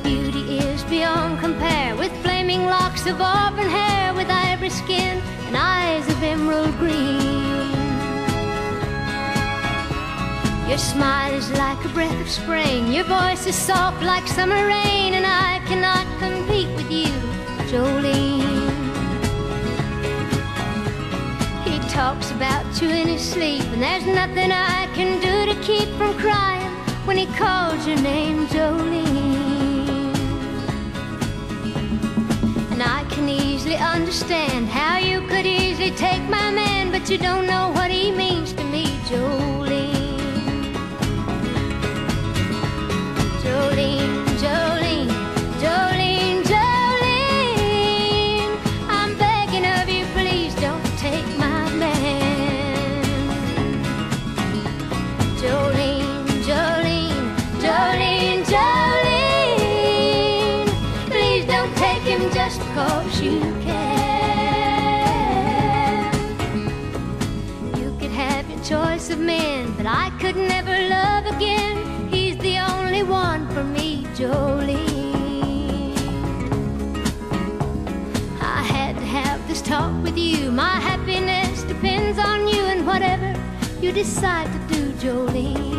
beauty is beyond compare, with flaming locks of auburn hair, with ivory skin and eyes of emerald green. Your smile is like a breath of spring, your voice is soft like summer rain, and I cannot compete with you, Jolene. He talks about you in his sleep, and there's nothing I can do to keep from crying when he calls your name, Jolene. And I can easily understand how you could easily take my man, but you don't know what he means to me, Jolene. Jolene, Jolene, Jolene, Jolene, I'm begging of you, please don't take my man. Jolene, Jolene, Jolene, Jolene, please don't take him just 'cause you can. You could have your choice of men, but I could never love again. He's the only one for me, Jolene. I had to have this talk with you. My happiness depends on you, and whatever you decide to do, Jolene.